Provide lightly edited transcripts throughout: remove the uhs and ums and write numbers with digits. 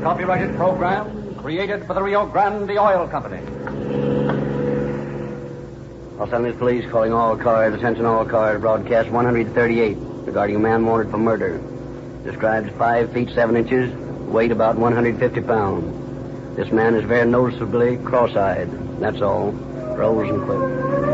copyrighted program created by the Rio Grande Oil Company. Los Angeles Police calling all cars. Attention all cars. Broadcast 138 regarding a man wanted for murder. Describes 5 feet 7 inches, weight about 150 pounds. This man is very noticeably cross-eyed. That's all. Rose and quit.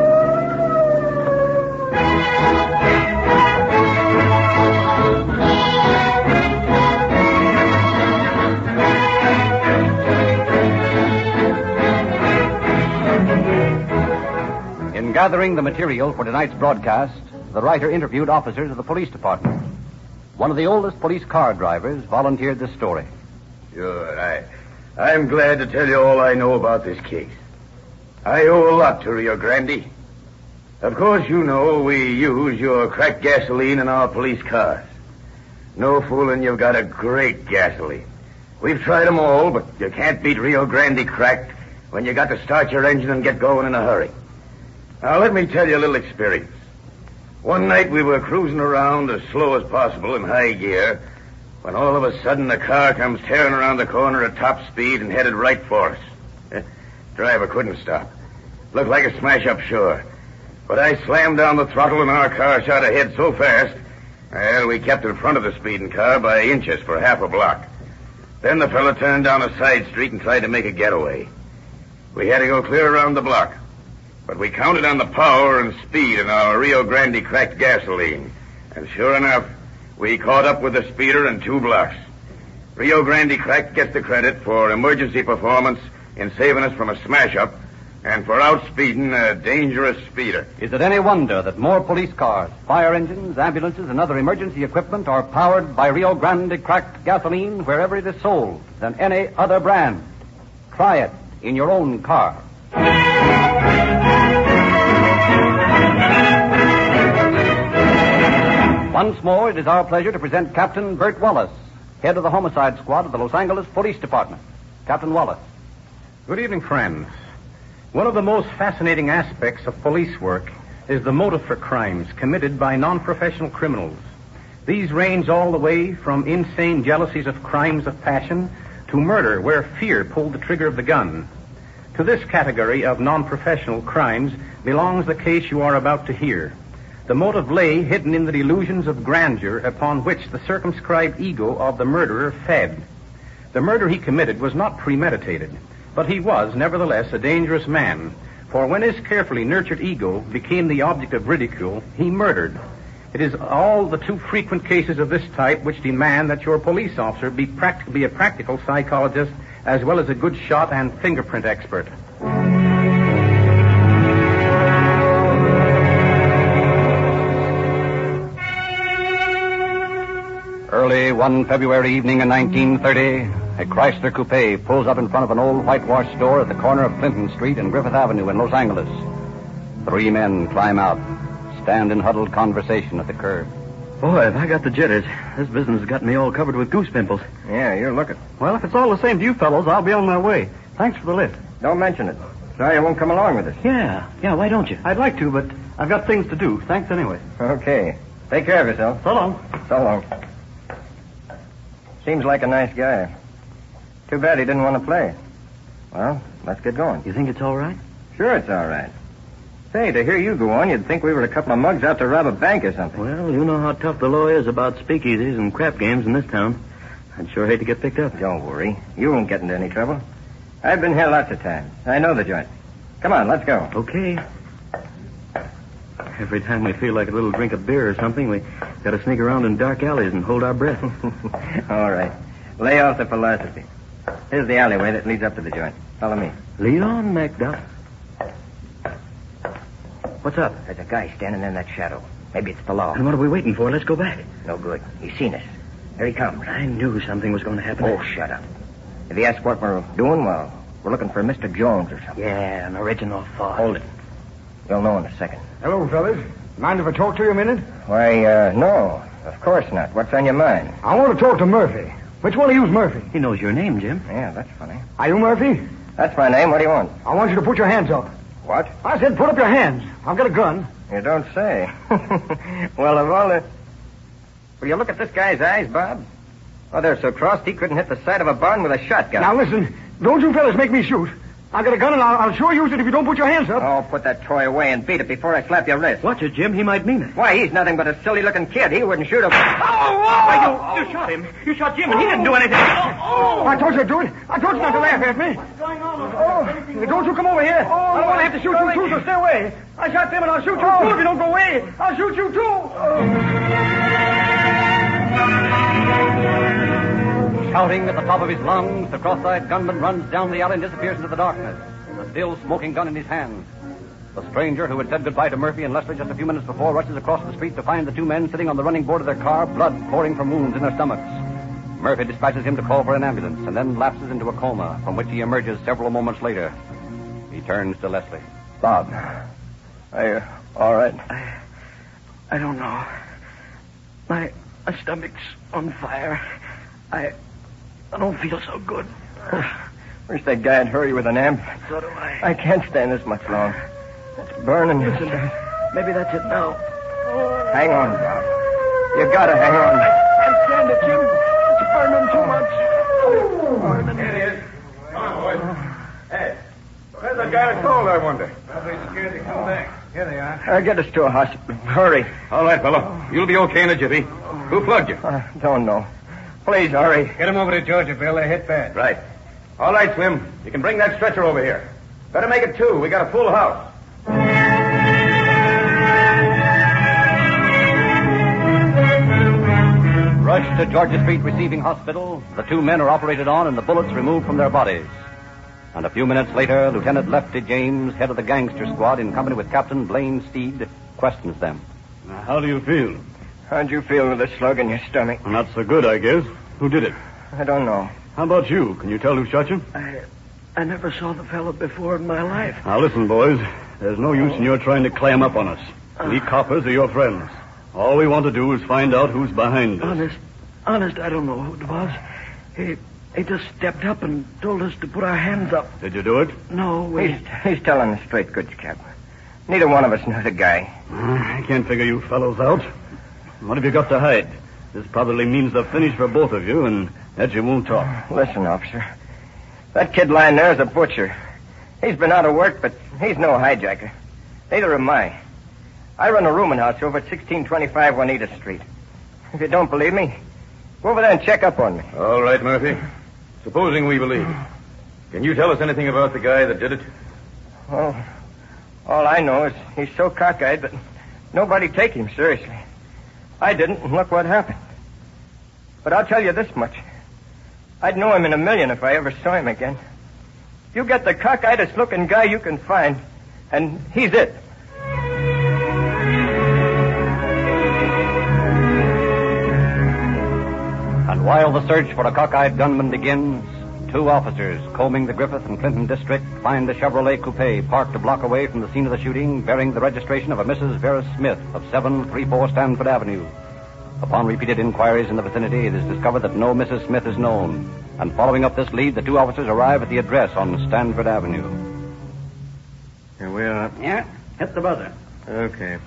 In gathering the material for tonight's broadcast, the writer interviewed officers of the police department. One of the oldest police car drivers volunteered this story. Sure, I'm glad to tell you all I know about this case. I owe a lot to Rio Grande. Of course, you know we use your cracked gasoline in our police cars. No fooling, you've got a great gasoline. We've tried them all, but you can't beat Rio Grande cracked when you got to start your engine and get going in a hurry. Now, let me tell you a little experience. One night we were cruising around as slow as possible in high gear when all of a sudden the car comes tearing around the corner at top speed and headed right for us. Driver couldn't stop. Looked like a smash-up, sure. But I slammed down the throttle and our car shot ahead so fast, well, we kept in front of the speeding car by inches for half a block. Then the fella turned down a side street and tried to make a getaway. We had to go clear around the block. But we counted on the power and speed in our Rio Grande cracked gasoline. And sure enough, we caught up with the speeder in 2 blocks. Rio Grande cracked gets the credit for emergency performance in saving us from a smash-up and for outspeeding a dangerous speeder. Is it any wonder that more police cars, fire engines, ambulances, and other emergency equipment are powered by Rio Grande cracked gasoline wherever it is sold than any other brand? Try it in your own car. Once more, it is our pleasure to present Captain Bert Wallace, head of the homicide squad of the Los Angeles Police Department. Captain Wallace. Good evening, friends. One of the most fascinating aspects of police work is the motive for crimes committed by non-professional criminals. These range all the way from insane jealousies of crimes of passion to murder where fear pulled the trigger of the gun. To this category of non-professional crimes belongs the case you are about to hear. The motive lay hidden in the delusions of grandeur upon which the circumscribed ego of the murderer fed. The murder he committed was not premeditated, but he was, nevertheless, a dangerous man, for when his carefully nurtured ego became the object of ridicule, he murdered. It is all the too frequent cases of this type which demand that your police officer be a practical psychologist as well as a good shot and fingerprint expert. Early one February evening in 1930, a Chrysler coupe pulls up in front of an old whitewash store at the corner of Clinton Street and Griffith Avenue in Los Angeles. 3 men climb out, stand in huddled conversation at the curb. Boy, have I got the jitters. This business has got me all covered with goose pimples. Yeah, you're looking. Well, if it's all the same to you fellows, I'll be on my way. Thanks for the lift. Don't mention it. Sorry you won't come along with us. Yeah, why don't you? I'd like to, but I've got things to do. Thanks anyway. Okay. Take care of yourself. So long. So long. Seems like a nice guy. Too bad he didn't want to play. Well, let's get going. You think it's all right? Sure it's all right. Say, to hear you go on, you'd think we were a couple of mugs out to rob a bank or something. Well, you know how tough the law is about speakeasies and crap games in this town. I'd sure hate to get picked up. Don't worry. You won't get into any trouble. I've been here lots of times. I know the joint. Come on, let's go. Okay. Every time we feel like a little drink of beer or something, we got to sneak around in dark alleys and hold our breath. All right. Lay off the philosophy. Here's the alleyway that leads up to the joint. Follow me. Lead on, MacDuff. What's up? There's a guy standing in that shadow. Maybe it's the law. And what are we waiting for? Let's go back. No good. He's seen us. Here he comes. I knew something was going to happen. Oh, shut up. If he asks what we're doing, well, we're looking for Mr. Jones or something. Yeah, an original thought. Hold it. You'll know in a second. Hello, fellas. Mind if I talk to you a minute? Why, no. Of course not. What's on your mind? I want to talk to Murphy. Which one of you's Murphy? He knows your name, Jim. Yeah, that's funny. Are you Murphy? That's my name. What do you want? I want you to put your hands up. What? I said put up your hands. I've got a gun. You don't say. Well, of all the... Will you look at this guy's eyes, Bob? Oh, they're so crossed he couldn't hit the side of a barn with a shotgun. Now, listen. Don't you fellas make me shoot. I got a gun, and I'll sure use it if you don't put your hands up. Oh, put that toy away and beat it before I slap your wrist. Watch it, Jim. He might mean it. Why, he's nothing but a silly-looking kid. He wouldn't shoot a... Why, you shot him. You shot Jim, and he didn't do anything. I told you to do it. I told you not to laugh at me. What's going on? Don't you come over here. I don't want to have to shoot you too, so stay away. I shot them, and I'll shoot you too if you don't go away. I'll shoot you too. Shouting at the top of his lungs, the cross-eyed gunman runs down the alley and disappears into the darkness, the still smoking gun in his hand. The stranger, who had said goodbye to Murphy and Lester just a few minutes before, rushes across the street to find the two men sitting on the running board of their car, blood pouring from wounds in their stomachs. Murphy dispatches him to call for an ambulance and then lapses into a coma, from which he emerges several moments later. He turns to Leslie. Bob, are you all right? I don't know. My stomach's on fire. I don't feel so good. Wish that guy'd hurry with an ambulance. So do I. I can't stand this much longer. It's burning. Listen, maybe that's it now. Hang on, Bob. You gotta hang on. Can't stand it, Jim. It's burning too much. Here he is. Come on, boys. Hey, where's that guy that called, I wonder? Probably scared to come back. Here they are. Get us to a hospital. Hurry. All right, fellow. You'll be okay in a jiffy. Who plugged you? Don't know. Please, hurry. Get him over to Georgia, Bill. They hit bad. Right. All right, Slim. You can bring that stretcher over here. Better make it two. We got a full house. Rushed to Georgia Street Receiving Hospital, the two men are operated on and the bullets removed from their bodies. And a few minutes later, Lieutenant Lefty James, head of the gangster squad, in company with Captain Blaine Steed, questions them. Now, how do you feel? How'd you feel with a slug in your stomach? Not so good, I guess. Who did it? I don't know. How about you? Can you tell who shot you? I never saw the fellow before in my life. Now, listen, boys. There's no use in your trying to clam up on us. We coppers are your friends. All we want to do is find out who's behind this. Honest, I don't know who it was. He just stepped up and told us to put our hands up. Did you do it? No, He's telling the straight goods, Cap. Neither one of us knew the guy. I can't figure you fellows out. What have you got to hide? This probably means the finish for both of you, and that you won't talk. Listen, officer. That kid lying there is a butcher. He's been out of work, but he's no hijacker. Neither am I. I run a rooming house over at 1625 Juanita Street. If you don't believe me, go over there and check up on me. All right, Murphy. Supposing we believe you. Can you tell us anything about the guy that did it? Well, all I know is he's so cockeyed that nobody take him seriously. I didn't, and look what happened. But I'll tell you this much. I'd know him in a million if I ever saw him again. You get the cockeyedest looking guy you can find, and he's it. And while the search for a cockeyed gunman begins, two officers combing the Griffith and Clinton district find a Chevrolet coupe parked a block away from the scene of the shooting, bearing the registration of a Mrs. Vera Smith of 734 Stanford Avenue. Upon repeated inquiries in the vicinity, it is discovered that no Mrs. Smith is known. And following up this lead, the two officers arrive at the address on Stanford Avenue. Here we are. Yeah? Hit the buzzer. Okay.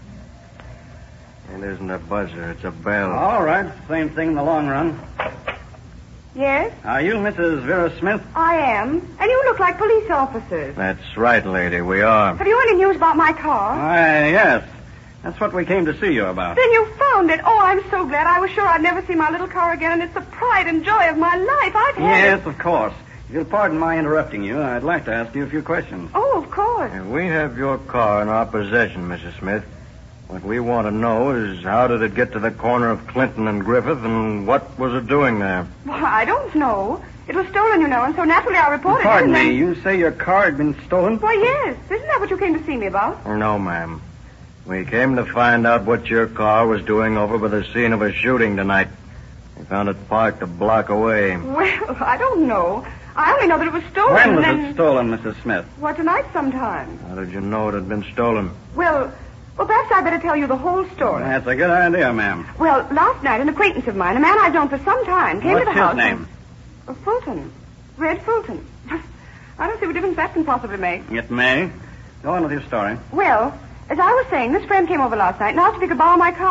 It isn't a buzzer, it's a bell. All right. Same thing in the long run. Yes, Are you Mrs. Vera Smith? I am. And you look like police officers. That's right, lady, we are. Have you any news about my car? Why, yes. That's what we came to see you about. Then you found it. Oh, I'm so glad. I was sure I'd never see my little car again, and it's the pride and joy of my life. I've had Yes, it. of course. If you'll pardon my interrupting you, I'd like to ask you a few questions. Oh, of course. We have your car in our possession, Mrs. Smith. What we want to know is how did it get to the corner of Clinton and Griffith, and what was it doing there? Well, I don't know. It was stolen, you know, and so naturally I reported it. Pardon and then... me, you say your car had been stolen? Why, yes. Isn't that what you came to see me about? No, ma'am. We came to find out what your car was doing over by the scene of a shooting tonight. We found it parked a block away. Well, I don't know. I only know that it was stolen. When was and then... it stolen, Mrs. Smith? Well, tonight sometime. How did you know it had been stolen? Well, perhaps I'd better tell you the whole story. That's a good idea, ma'am. Well, last night, an acquaintance of mine, a man I've known for some time, came to the house. What's his name? Fulton. Red Fulton. I don't see what difference that can possibly make. It may. Go on with your story. Well, as I was saying, this friend came over last night and asked if he could borrow my car.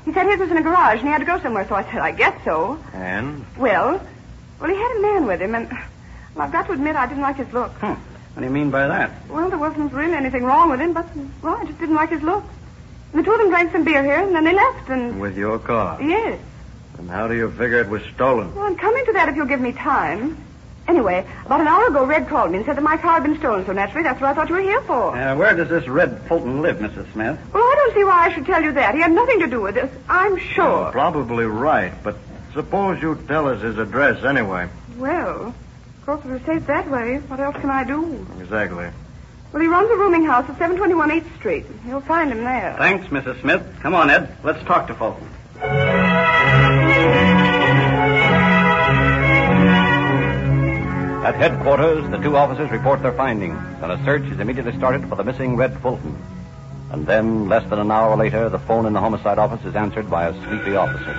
He said his was in a garage and he had to go somewhere, so I said, I guess so. And? Well, he had a man with him, and I've got to admit I didn't like his look. What do you mean by that? Well, there wasn't really anything wrong with him, but, well, I just didn't like his look. And the two of them drank some beer here, and then they left, and... With your car? Yes. And how do you figure it was stolen? Well, I'm coming to that if you'll give me time. Anyway, about an hour ago, Red called me and said that my car had been stolen, so naturally that's what I thought you were here for. Where does this Red Fulton live, Mrs. Smith? Well, I don't see why I should tell you that. He had nothing to do with this, I'm sure. You're probably right, but suppose you tell us his address anyway. Well, of course, if you say it that way, what else can I do? Exactly. Well, he runs a rooming house at 721 8th Street. You'll find him there. Thanks, Mrs. Smith. Come on, Ed. Let's talk to Fulton. At headquarters, the two officers report their findings, and a search is immediately started for the missing Red Fulton. And then, less than an hour later, the phone in the homicide office is answered by a sleepy officer.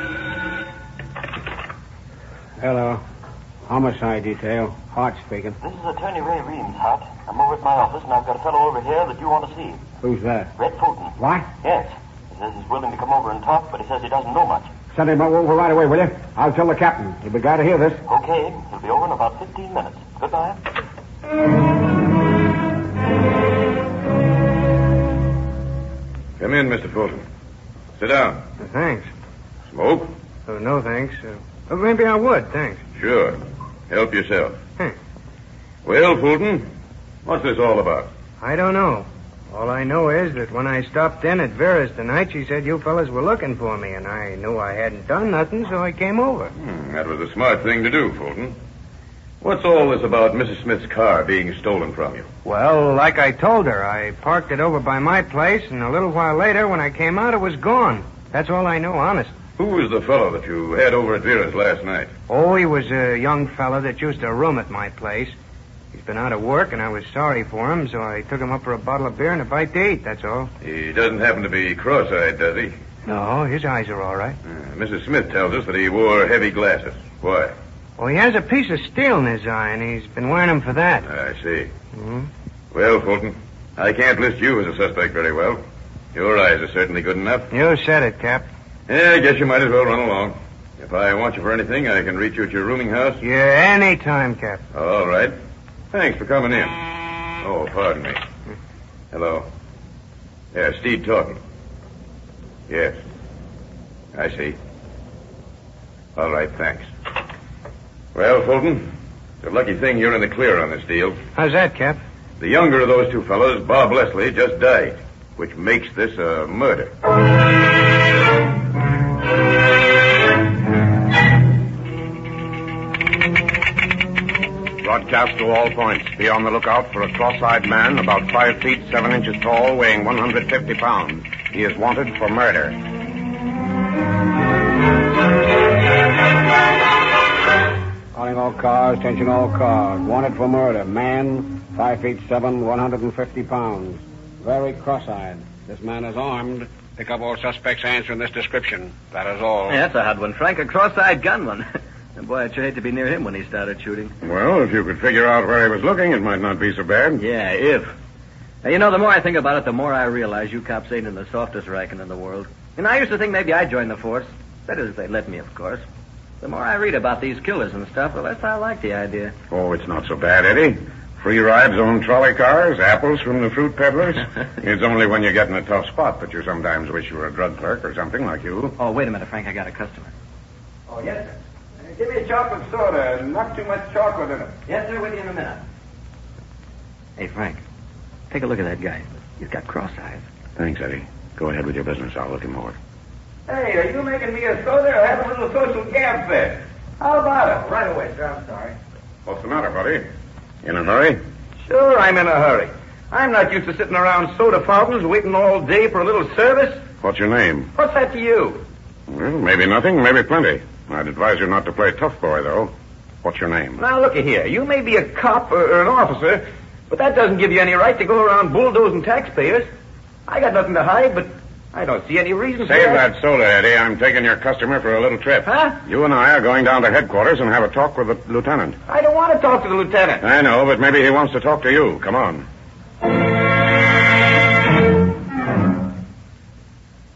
Hello. Homicide detail. Hart speaking. This is Attorney Ray Reams, Hart. I'm over at my office, and I've got a fellow over here that you want to see. Who's that? Red Fulton. What? Yes. He says he's willing to come over and talk, but he says he doesn't know much. Send him over right away, will you? I'll tell the captain. He'll be glad to hear this. Okay. He'll be over in about 15 minutes. Goodbye. Come in, Mr. Fulton. Sit down. Thanks. Smoke? Oh, no, thanks. Maybe I would, thanks. Sure. Help yourself. Thanks. Well, Fulton, what's this all about? I don't know. All I know is that when I stopped in at Vera's tonight, she said you fellas were looking for me, and I knew I hadn't done nothing, so I came over. That was a smart thing to do, Fulton. What's all this about Mrs. Smith's car being stolen from you? Well, like I told her, I parked it over by my place, and a little while later, when I came out, it was gone. That's all I know, honest. Who was the fellow that you had over at Vera's last night? Oh, he was a young fella that used to room at my place. He's been out of work, and I was sorry for him, so I took him up for a bottle of beer and a bite to eat, that's all. He doesn't happen to be cross-eyed, does he? No, his eyes are all right. Mrs. Smith tells us that he wore heavy glasses. Why? Well, he has a piece of steel in his eye, and he's been wearing them for that. I see. Mm-hmm. Well, Fulton, I can't list you as a suspect very well. Your eyes are certainly good enough. You said it, Cap. Yeah, I guess you might as well run along. If I want you for anything, I can reach you at your rooming house. Yeah, any time, Cap. All right. Thanks for coming in. Oh, pardon me. Hello. Yeah, Steve talking. Yes. I see. All right, thanks. Well, Fulton, it's a lucky thing you're in the clear on this deal. How's that, Cap? The younger of those two fellows, Bob Leslie, just died, which makes this a murder. Broadcast to all points. Be on the lookout for a cross-eyed man about 5 feet 7 inches tall, weighing 150 pounds. He is wanted for murder. Calling all cars, attention all cars. Wanted for murder. Man, 5 feet 7, 150 pounds. Very cross-eyed. This man is armed. Pick up all suspects answering this description. That is all. Yeah, that's a hot one, Frank. A cross-eyed gunman. And boy, I'd sure hate to be near him when he started shooting. Well, if you could figure out where he was looking, it might not be so bad. Yeah, if. Now, you know, the more I think about it, the more I realize you cops ain't in the softest racket in the world. And I used to think maybe I'd join the force. That is, if they let me, of course. The more I read about these killers and stuff, the less I like the idea. Oh, it's not so bad, Eddie. Free rides on trolley cars, apples from the fruit peddlers. It's only when you get in a tough spot that you sometimes wish you were a drug clerk or something like you. Oh, wait a minute, Frank. I got a customer. Oh, yes, sir. Give me a chocolate soda, not too much chocolate in it. Yes, sir, with you in a minute. Hey, Frank, take a look at that guy. He's got cross eyes. Thanks, Eddie. Go ahead with your business. I'll look him over. Hey, are you making me a soda or have a little social gab fest? How about it? Right away, sir. I'm sorry. What's the matter, buddy? In a hurry? Sure, I'm in a hurry. I'm not used to sitting around soda fountains waiting all day for a little service. What's your name? What's that to you? Well, maybe nothing, maybe plenty. I'd advise you not to play tough boy, though. What's your name? Now, looky here. You may be a cop or an officer, but that doesn't give you any right to go around bulldozing taxpayers. I got nothing to hide, but I don't see any reason for Save that. that soda, Eddie. I'm taking your customer for a little trip. Huh? You and I are going down to headquarters and have a talk with the lieutenant. I don't want to talk to the lieutenant. I know, but maybe he wants to talk to you. Come on. He'll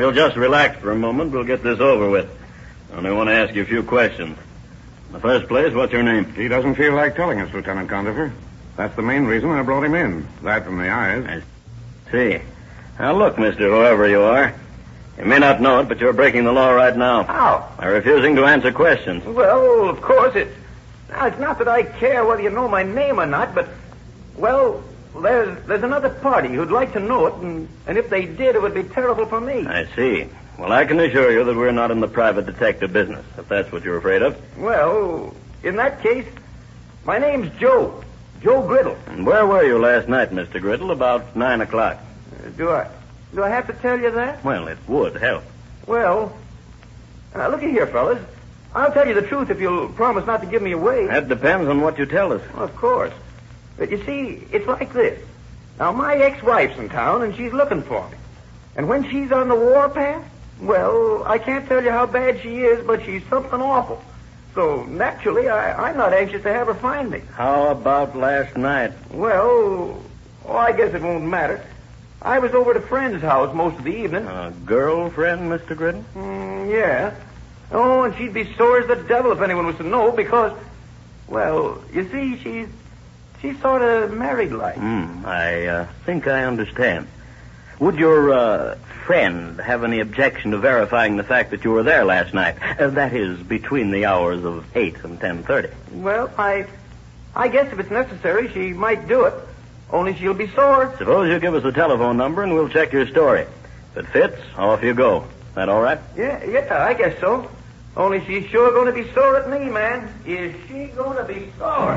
you'll just relax for a moment, we'll get this over with. I only want to ask you a few questions. In the first place, what's your name? He doesn't feel like telling us, Lieutenant Condifer. That's the main reason I brought him in. That and the eyes. I see. Now, look, mister, whoever you are. You may not know it, but you're breaking the law right now. How? By refusing to answer questions. Well, of course, it's not that I care whether you know my name or not, but, well, there's another party who'd like to know it, and if they did, it would be terrible for me. I see. Well, I can assure you that we're not in the private detective business, if that's what you're afraid of. Well, in that case, my name's Joe Griddle. And where were you last night, Mr. Griddle, about 9 o'clock? Do I have to tell you that? Well, it would help. Well, looky here, fellas. I'll tell you the truth if you'll promise not to give me away. That depends on what you tell us. Well, of course. But you see, it's like this. Now, my ex-wife's in town, and she's looking for me. And when she's on the warpath, well, I can't tell you how bad she is, but she's something awful. So, naturally, I'm not anxious to have her find me. How about last night? Well, I guess it won't matter. I was over at a friend's house most of the evening. A girlfriend, Mr. Griddle? Yeah. Oh, and she'd be sore as the devil if anyone was to know, because, well, you see, she's sort of married like. I think I understand. Would your friend have any objection to verifying the fact that you were there last night? That is, between the hours of 8 and 10:30. Well, I guess if it's necessary, she might do it. Only she'll be sore. Suppose you give us the telephone number and we'll check your story. If it fits, off you go. Is that all right? Yeah, I guess so. Only she's sure going to be sore at me, man. Is she going to be sore?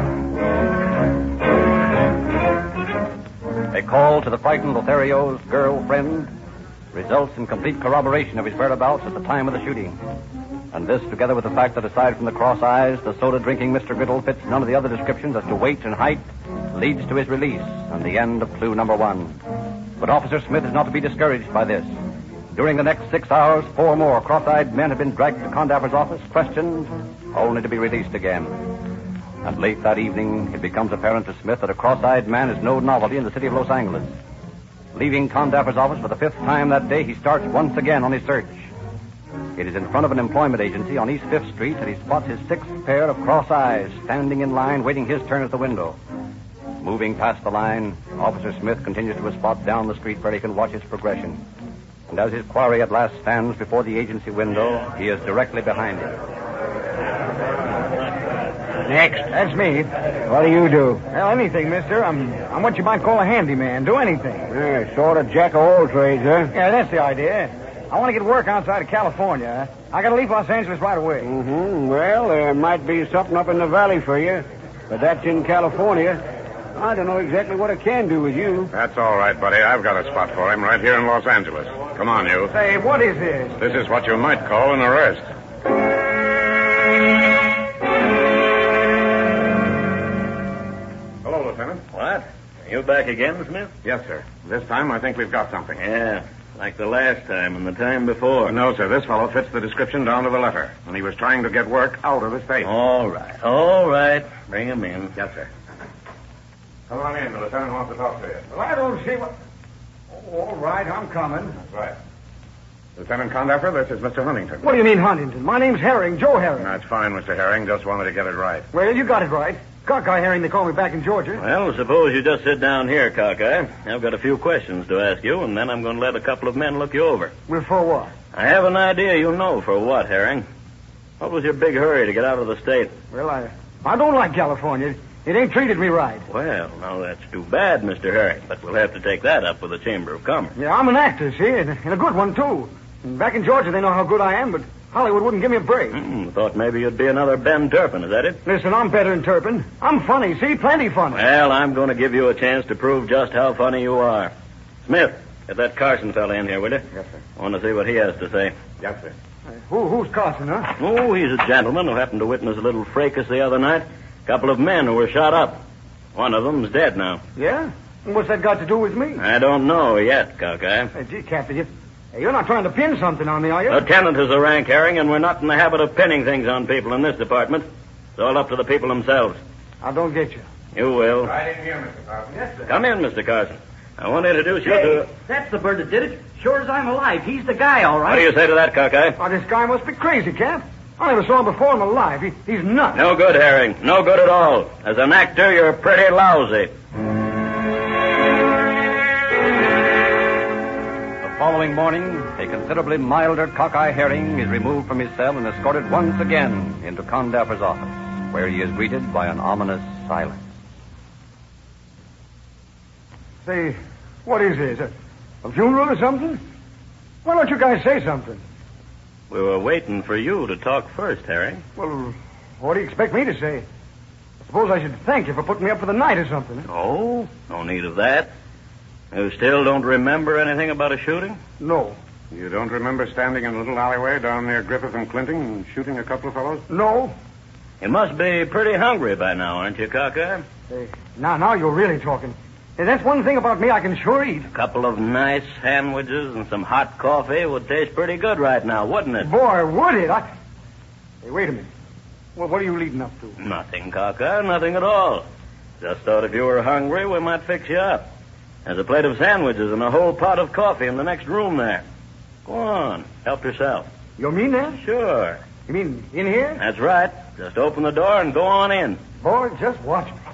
A call to the frightened Lothario's girlfriend results in complete corroboration of his whereabouts at the time of the shooting. And this, together with the fact that aside from the cross eyes, the soda-drinking Mr. Griddle fits none of the other descriptions as to weight and height, leads to his release and the end of clue number 1. But Officer Smith is not to be discouraged by this. During the next 6 hours, 4 more cross-eyed men have been dragged to Condaffer's office, questioned, only to be released again. And late that evening, it becomes apparent to Smith that a cross-eyed man is no novelty in the city of Los Angeles. Leaving Condaffer's office for the 5th time that day, he starts once again on his search. It is in front of an employment agency on East 5th Street that he spots his 6th pair of cross eyes standing in line waiting his turn at the window. Moving past the line, Officer Smith continues to a spot down the street where he can watch its progression. And as his quarry at last stands before the agency window, he is directly behind him. Next. That's me. What do you do? Well, anything, mister. I'm what you might call a handyman. Do anything. Sort of jack of all trades, huh? Yeah, that's the idea. I want to get work outside of California. I got to leave Los Angeles right away. Well, there might be something up in the valley for you, but that's in California. I don't know exactly what I can do with you. That's all right, buddy. I've got a spot for him right here in Los Angeles. Come on, you. Say, what is this? This is what you might call an arrest. Hello, Lieutenant. What? You back again, Smith? Yes, sir. This time I think we've got something. Yeah, like the last time and the time before. No, sir. This fellow fits the description down to the letter. And he was trying to get work out of the state. All right. Bring him in. Yes, sir. Come on in. The lieutenant wants to talk to you. Well, I don't see what... Oh, all right, I'm coming. That's right. Lieutenant Condaffer, this is Mr. Huntington. What do you mean, Huntington? My name's Herring, Joe Herring. That's fine, Mr. Herring. Just wanted to get it right. Well, you got it right. Cockeye Herring, they call me back in Georgia. Well, suppose you just sit down here, Cockeye. I've got a few questions to ask you, and then I'm going to let a couple of men look you over. Well, for what? I have an idea you know for what, Herring. What was your big hurry to get out of the state? Well, I don't like California. It ain't treated me right. Well, now that's too bad, Mr. Herring, but we'll have to take that up with the Chamber of Commerce. Yeah, I'm an actor, see, and a good one, too. And back in Georgia, they know how good I am, but Hollywood wouldn't give me a break. Thought maybe you'd be another Ben Turpin, is that it? Listen, I'm better than Turpin. I'm funny, see, plenty funny. Well, I'm going to give you a chance to prove just how funny you are. Smith, get that Carson fella in here, will you? Yes, sir. I want to see what he has to say. Yes, sir. Who's Carson, huh? Oh, he's a gentleman who happened to witness a little fracas the other night. A couple of men who were shot up. One of them's dead now. Yeah? And what's that got to do with me? I don't know yet, Cockeye. Hey, gee, Captain, you're not trying to pin something on me, are you? Lieutenant is a rank, Herring, and we're not in the habit of pinning things on people in this department. It's all up to the people themselves. I don't get you. You will. Right in here, Mr. Carson. Yes, sir. Come in, Mr. Carson. I want to introduce you to... That's the bird that did it. Sure as I'm alive. He's the guy, all right. What do you say to that, Cockeye? Oh, this guy must be crazy, Cap. I never saw him before in my life. He's nuts. No good, Herring. No good at all. As an actor, you're pretty lousy. The following morning, a considerably milder Cockeye Herring is removed from his cell and escorted once again into Condapper's office, where he is greeted by an ominous silence. Say, what is this? A funeral or something? Why don't you guys say something? We were waiting for you to talk first, Herring. Well, what do you expect me to say? I suppose I should thank you for putting me up for the night or something. Oh, no need of that. You still don't remember anything about a shooting? No. You don't remember standing in a little alleyway down near Griffith and Clinton and shooting a couple of fellows? No. You must be pretty hungry by now, aren't you, Cockeye? Hey, now you're really talking. Hey, that's one thing about me I can sure eat. A couple of nice sandwiches and some hot coffee would taste pretty good right now, wouldn't it? Boy, would it? Hey, wait a minute. Well, what are you leading up to? Nothing, Cockeye, nothing at all. Just thought if you were hungry, we might fix you up. There's a plate of sandwiches and a whole pot of coffee in the next room there. Go on, help yourself. You mean that? Sure. You mean in here? That's right. Just open the door and go on in. Boy, just watch me.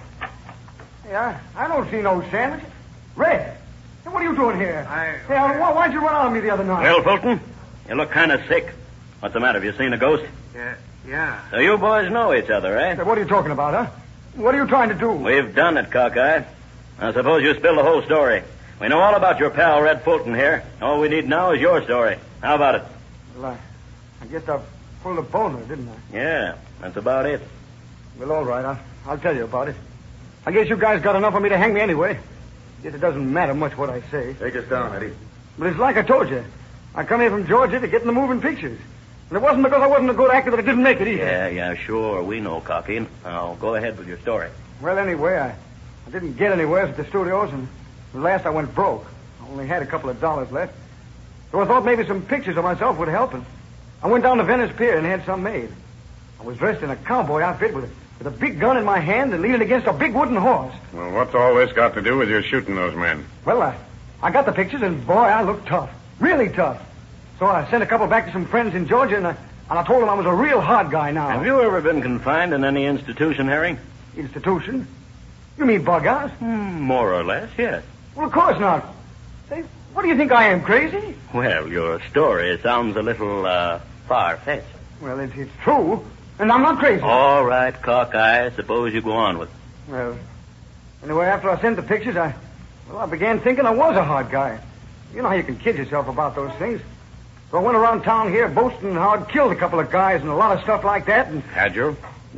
Hey, I don't see no sandwich. Red, hey, what are you doing here? Why'd you run out on me the other night? Well, Fulton, you look kind of sick. What's the matter? Have you seen a ghost? Yeah. So you boys know each other, eh? Hey, what are you talking about, huh? What are you trying to do? We've done it, Cockeye. I suppose you spill the whole story. We know all about your pal, Red Fulton, here. All we need now is your story. How about it? Well, I guess I pulled a boner, didn't I? Yeah, that's about it. Well, all right. I'll tell you about it. I guess you guys got enough of me to hang me anyway. Guess it doesn't matter much what I say. Take us down, Eddie. But it's like I told you. I come here from Georgia to get in the moving pictures. And it wasn't because I wasn't a good actor that I didn't make it either. Yeah, sure. We know, Cocky. Now, go ahead with your story. Well, anyway, I didn't get anywhere at the studios, and at last I went broke. I only had a couple of dollars left. So I thought maybe some pictures of myself would help, and I went down to Venice Pier and had some made. I was dressed in a cowboy outfit with a big gun in my hand and leaning against a big wooden horse. Well, what's all this got to do with your shooting those men? Well, I got the pictures, and boy, I looked tough. Really tough. So I sent a couple back to some friends in Georgia, and I told them I was a real hard guy now. Have you ever been confined in any institution, Harry? Institution? You mean bug out? More or less, yes. Well, of course not. Say, what do you think I am, crazy? Well, your story sounds a little, far-fetched. Well, it's true, and I'm not crazy. All right, Cockeye, suppose you go on with it. Well, anyway, after I sent the pictures, I began thinking I was a hard guy. You know how you can kid yourself about those things. So I went around town here boasting how I'd killed a couple of guys and a lot of stuff like that, and... Had you?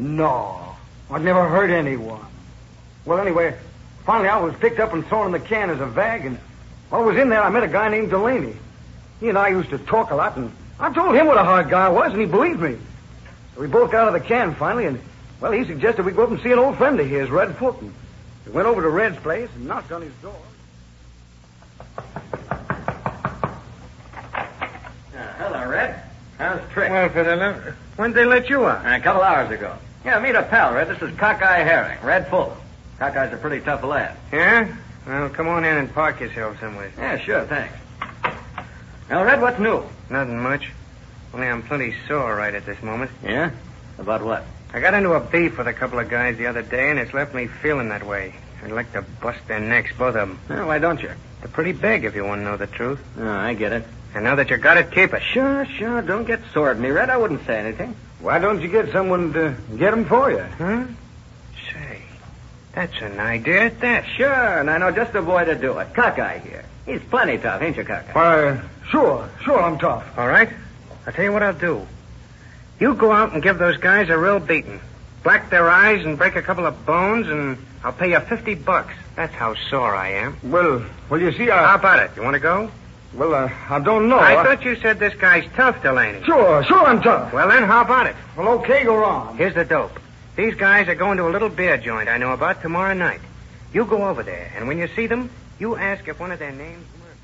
No. I'd never hurt anyone. Well, anyway, finally I was picked up and thrown in the can as a vag, and while I was in there, I met a guy named Delaney. He and I used to talk a lot, and I told him what a hard guy I was, and he believed me. So we both got out of the can finally, and, well, he suggested we go up and see an old friend of his, Red Fulton. We went over to Red's place and knocked on his door. Hello, Red. How's the trick? Well, Fidel, when'd they let you out? A couple hours ago. Yeah, meet a pal, Red. This is Cockeye Herring, Red Fulton. Cockey's a pretty tough lad. Yeah? Well, come on in and park yourself somewhere. Yeah, sure, thanks. Now, Red, what's new? Nothing much. Only I'm plenty sore right at this moment. Yeah? About what? I got into a beef with a couple of guys the other day, and it's left me feeling that way. I'd like to bust their necks, both of them. Well, why don't you? They're pretty big, if you want to know the truth. Oh, I get it. And now that you got it, keep it. Sure. Don't get sore at me, Red. I wouldn't say anything. Why don't you get someone to get them for you? Huh? Say, that's an idea at that. Sure, and I know just the boy to do it. Cockeye here. He's plenty tough, ain't you, Cockeye? Why, sure, I'm tough. All right. I'll tell you what I'll do. You go out and give those guys a real beating. Black their eyes and break a couple of bones, and I'll pay you $50. That's how sore I am. Well, you see, How about it? You want to go? Well, I don't know. I thought you said this guy's tough, Delaney. Sure, I'm tough. Well, then, how about it? Well, okay, go on. Here's the dope. These guys are going to a little beer joint I know about tomorrow night. You go over there, and when you see them, you ask if one of their names...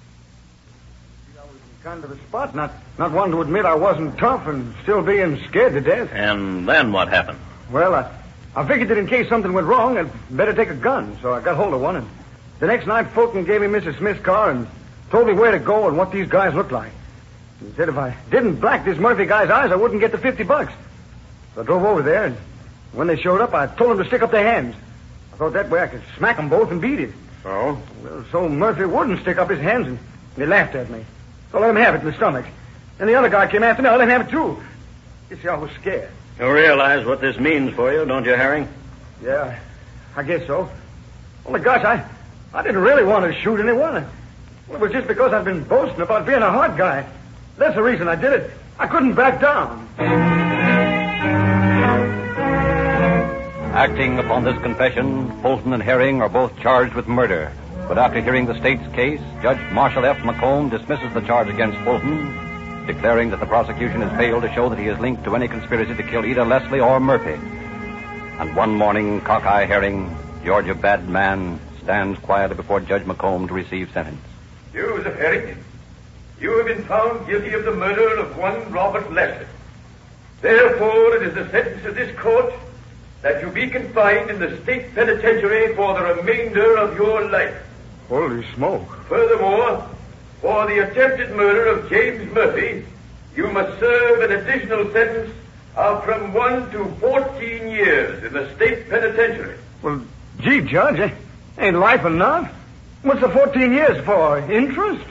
I was in kind of a spot, not one to admit I wasn't tough and still being scared to death. And then what happened? Well, I figured that in case something went wrong, I'd better take a gun, so I got hold of one and The next night, Fulton gave me Mrs. Smith's car and told me where to go and what these guys looked like. He said if I didn't black this Murphy guy's eyes, I wouldn't get the $50. So I drove over there, and when they showed up, I told them to stick up their hands. I thought that way I could smack them both and beat it. So? Well, so Murphy wouldn't stick up his hands, and they laughed at me. So I let him have it in the stomach. And the other guy came after me. I let him have it, too. You see, I was scared. You realize what this means for you, don't you, Herring? Yeah, I guess so. Only, gosh, I didn't really want to shoot anyone. Well, it was just because I'd been boasting about being a hard guy. That's the reason I did it. I couldn't back down. Acting upon this confession, Fulton and Herring are both charged with murder. But after hearing the state's case, Judge Marshall F. McComb dismisses the charge against Fulton, declaring that the prosecution has failed to show that he is linked to any conspiracy to kill either Leslie or Murphy. And one morning, Cockeye Herring, Georgia bad man, stands quietly before Judge McComb to receive sentence. Joseph Herring, you have been found guilty of the murder of one Robert Leslie. Therefore, it is the sentence of this court that you be confined in the state penitentiary for the remainder of your life. Holy smoke. Furthermore, for the attempted murder of James Murphy, you must serve an additional sentence of from 1 to 14 years in the state penitentiary. Well, gee, Judge, ain't life enough? What's the 14 years for? Interest?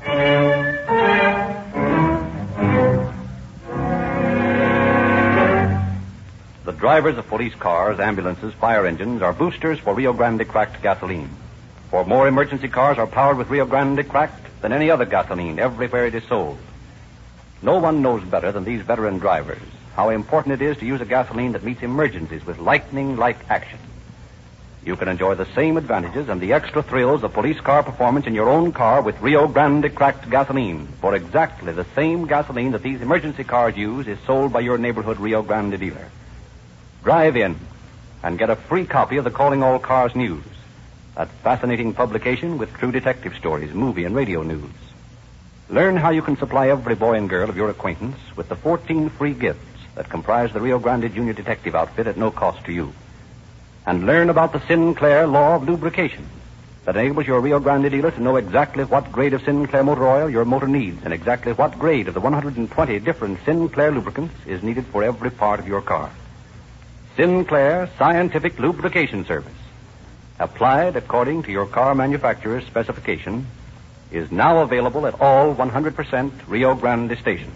The drivers of police cars, ambulances, fire engines are boosters for Rio Grande cracked gasoline. For more emergency cars are powered with Rio Grande cracked than any other gasoline everywhere it is sold. No one knows better than these veteran drivers how important it is to use a gasoline that meets emergencies with lightning-like action. You can enjoy the same advantages and the extra thrills of police car performance in your own car with Rio Grande cracked gasoline. For exactly the same gasoline that these emergency cars use is sold by your neighborhood Rio Grande dealer. Drive in and get a free copy of the Calling All Cars News, that fascinating publication with true detective stories, movie and radio news. Learn how you can supply every boy and girl of your acquaintance with the 14 free gifts that comprise the Rio Grande Junior Detective Outfit at no cost to you. And learn about the Sinclair Law of Lubrication that enables your Rio Grande dealer to know exactly what grade of Sinclair motor oil your motor needs and exactly what grade of the 120 different Sinclair lubricants is needed for every part of your car. Sinclair Scientific Lubrication Service, applied according to your car manufacturer's specification, is now available at all 100% Rio Grande stations.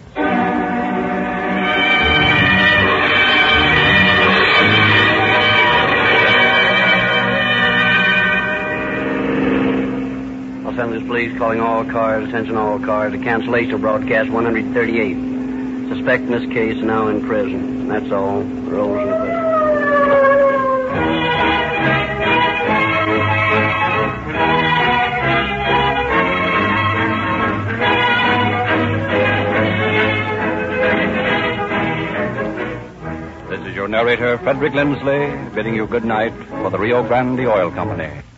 Los Angeles Police calling all cars, attention all cars, to cancellation of broadcast 138. Suspect in this case now in prison. That's all. Rolls in prison. This is your narrator, Frederick Lindsley, bidding you good night for the Rio Grande Oil Company.